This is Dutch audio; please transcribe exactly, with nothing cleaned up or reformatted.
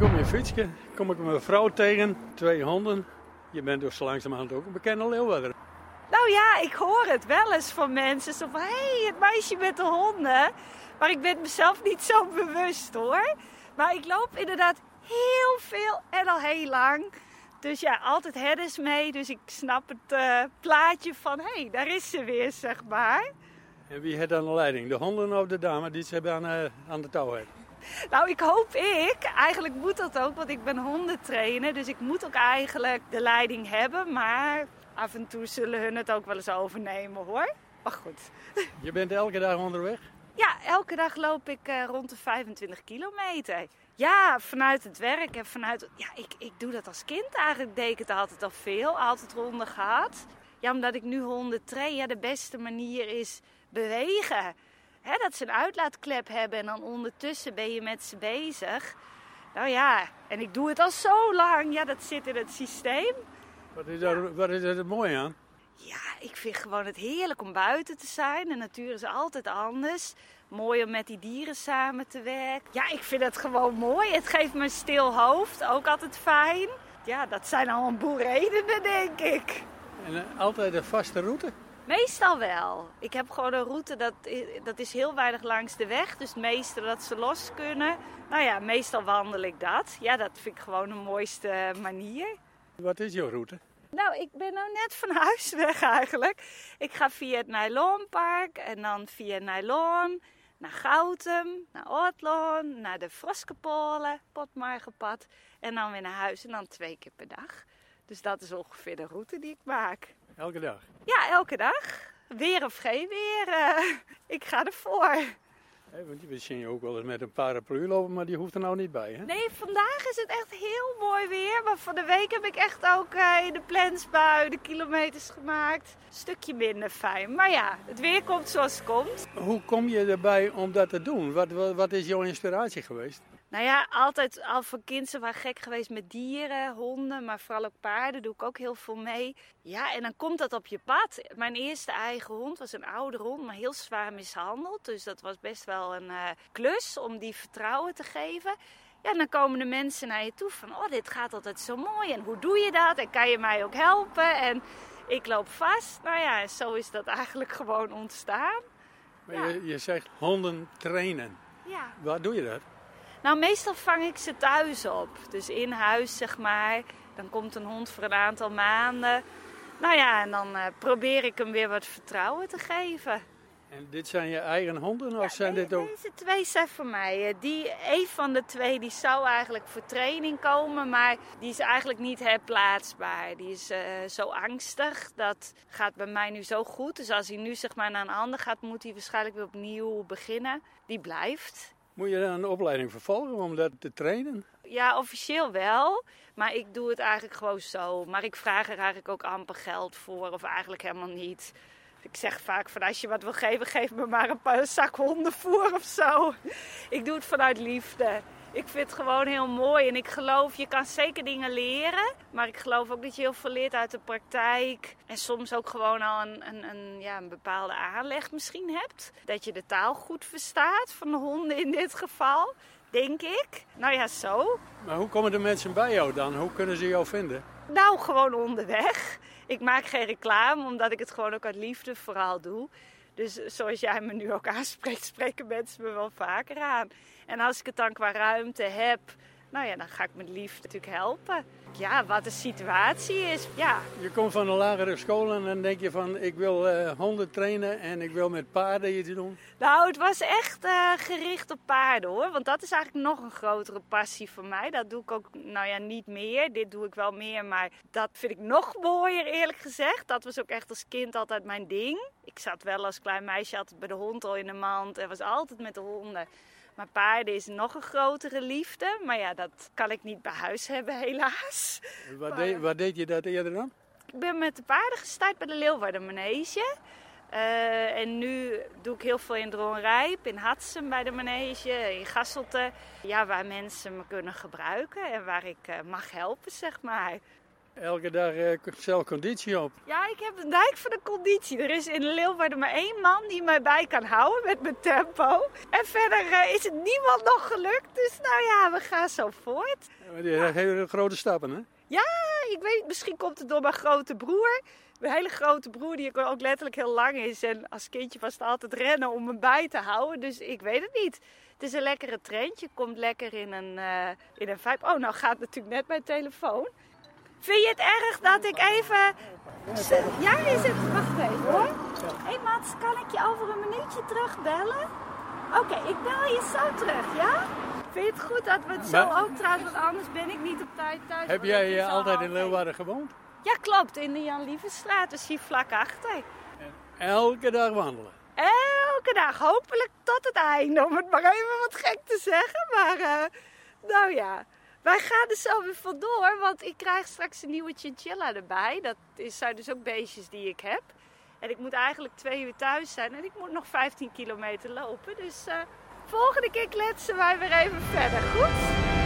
ik op mijn fietsje kom ik mijn vrouw tegen, twee honden. Je bent dus zo langzamerhand ook een bekende Leeuwarder. Nou ja, ik hoor het wel eens van mensen. Zo van, hé, hey, het meisje met de honden. Maar ik ben mezelf niet zo bewust hoor. Maar ik loop inderdaad heel veel en al heel lang. Dus ja, altijd herders mee. Dus ik snap het uh, plaatje van, hé, hey, daar is ze weer, zeg maar. En wie heeft dan de leiding? De honden of de dame die ze hebben aan, uh, aan de touw heeft? Nou, ik hoop ik. Eigenlijk moet dat ook, want ik ben hondentrainer. Dus ik moet ook eigenlijk de leiding hebben. Maar af en toe zullen hun het ook wel eens overnemen, hoor. Maar goed. Je bent elke dag onderweg? Ja, elke dag loop ik uh, rond de vijfentwintig kilometer. Ja, vanuit het werk en vanuit... Ja, ik, ik doe dat als kind eigenlijk. Deed ik het altijd al veel. Altijd honden gehad. Ja, omdat ik nu honden train. Ja, de beste manier is bewegen. He, dat ze een uitlaatklep hebben en dan ondertussen ben je met ze bezig. Nou ja, en ik doe het al zo lang. Ja, dat zit in het systeem. Wat is daar, ja. Wat is er mooi aan? Ja, ik vind gewoon het heerlijk om buiten te zijn. De natuur is altijd anders. Mooi om met die dieren samen te werken. Ja, ik vind het gewoon mooi. Het geeft me een stil hoofd. Ook altijd fijn. Ja, dat zijn al een boel redenen, denk ik. En uh, altijd een vaste route? Meestal wel. Ik heb gewoon een route, dat is, dat is heel weinig langs de weg. Dus het meeste dat ze los kunnen. Nou ja, meestal wandel ik dat. Ja, dat vind ik gewoon de mooiste manier. Wat is jouw route? Nou, ik ben nou net van huis weg eigenlijk. Ik ga via het Nylonpark en dan via Nylon naar Gautum, naar Oortloon, naar de Froskepolen, Potmargepad. En dan weer naar huis en dan twee keer per dag. Dus dat is ongeveer de route die ik maak. Elke dag? Ja, elke dag. Weer of geen weer. Uh, ik ga ervoor. Hey, want we zien je ook wel eens met een paraplu lopen, maar die hoeft er nou niet bij, hè? Nee, vandaag is het echt heel mooi weer. Maar van de week heb ik echt ook uh, in de plensbui de kilometers gemaakt. Een stukje minder fijn. Maar ja, het weer komt zoals het komt. Hoe kom je erbij om dat te doen? Wat, wat, wat is jouw inspiratie geweest? Nou ja, altijd al van kind waren gek geweest met dieren, honden, maar vooral ook paarden. Doe ik ook heel veel mee. Ja, en dan komt dat op je pad. Mijn eerste eigen hond was een oude hond, maar heel zwaar mishandeld. Dus dat was best wel een uh, klus om die vertrouwen te geven. Ja, en dan komen de mensen naar je toe van, oh, dit gaat altijd zo mooi. En hoe doe je dat? En kan je mij ook helpen? En ik loop vast. Nou ja, zo is dat eigenlijk gewoon ontstaan. Maar ja. je, je zegt honden trainen. Ja. Waar doe je dat? Nou, meestal vang ik ze thuis op. Dus in huis, zeg maar. Dan komt een hond voor een aantal maanden. Nou ja, en dan uh, probeer ik hem weer wat vertrouwen te geven. En dit zijn je eigen honden? Of ja, zijn nee, dit ook... Deze twee zijn voor mij. Die, een van de twee die zou eigenlijk voor training komen. Maar die is eigenlijk niet herplaatsbaar. Die is uh, zo angstig. Dat gaat bij mij nu zo goed. Dus als hij nu zeg maar naar een ander gaat, moet hij waarschijnlijk weer opnieuw beginnen. Die blijft. Moet je dan een opleiding vervolgen om dat te trainen? Ja, officieel wel. Maar ik doe het eigenlijk gewoon zo. Maar ik vraag er eigenlijk ook amper geld voor. Of eigenlijk helemaal niet. Ik zeg vaak van als je wat wil geven, geef me maar een paar zak hondenvoer of zo. Ik doe het vanuit liefde. Ik vind het gewoon heel mooi. En ik geloof, je kan zeker dingen leren. Maar ik geloof ook dat je heel veel leert uit de praktijk. En soms ook gewoon al een, een, een, ja, een bepaalde aanleg misschien hebt. Dat je de taal goed verstaat, van de honden in dit geval. Denk ik. Nou ja, zo. Maar hoe komen de mensen bij jou dan? Hoe kunnen ze jou vinden? Nou, gewoon onderweg. Ik maak geen reclame, omdat ik het gewoon ook uit liefde vooral doe. Dus zoals jij me nu ook aanspreekt, spreken mensen me wel vaker aan. En als ik het dan qua ruimte heb, nou ja, dan ga ik met liefde natuurlijk helpen. Ja, wat de situatie is, ja. Je komt van een lagere school en dan denk je van, ik wil uh, honden trainen en ik wil met paarden iets doen. Nou, het was echt uh, gericht op paarden hoor. Want dat is eigenlijk nog een grotere passie voor mij. Dat doe ik ook, nou ja, niet meer. Dit doe ik wel meer, maar dat vind ik nog mooier eerlijk gezegd. Dat was ook echt als kind altijd mijn ding. Ik zat wel als klein meisje altijd bij de hond al in de mand en was altijd met de honden. Maar paarden is nog een grotere liefde. Maar ja, dat kan ik niet bij huis hebben, helaas. Waar, maar, deed, waar deed je dat eerder dan? Ik ben met de paarden gestart bij de Leeuwarden Manege. Uh, en nu doe ik heel veel in Dronrijp, in Hatsum bij de Manege, in Gasselte. Ja, waar mensen me kunnen gebruiken en waar ik uh, mag helpen, zeg maar. Elke dag uh, stel conditie op. Ja, ik heb de dijk van de conditie. Er is in Leeuwarden maar één man die mij bij kan houden met mijn tempo. En verder uh, is het niemand nog gelukt. Dus nou ja, we gaan zo voort. Ja, maar die ja. hele grote stappen, hè? Ja, ik weet, misschien komt het door mijn grote broer. Mijn hele grote broer die ook letterlijk heel lang is. En als kindje was het altijd rennen om me bij te houden. Dus ik weet het niet. Het is een lekkere trendje. Komt lekker in een, uh, in een vibe. Oh, nou gaat natuurlijk net mijn telefoon. Vind je het erg dat ik even... Ja, is het? Wacht even hoor. Hé hey, Mats, kan ik je over een minuutje terugbellen? Oké, okay, ik bel je zo terug, ja? Vind je het goed dat we het zo maar... ook trouwens, want anders ben ik niet op tijd thuis. Heb jij uh, altijd in Leeuwarden gewoond? Ja, klopt. In de Jan Lievenstraat, dus hier vlak achter. En elke dag wandelen? Elke dag, hopelijk tot het einde, om het maar even wat gek te zeggen. Maar, uh, nou ja... Wij gaan er zo weer vandoor, want ik krijg straks een nieuwe chinchilla erbij. Dat is, zijn dus ook beestjes die ik heb. En ik moet eigenlijk twee uur thuis zijn en ik moet nog vijftien kilometer lopen. Dus uh, volgende keer kletsen wij weer even verder, goed?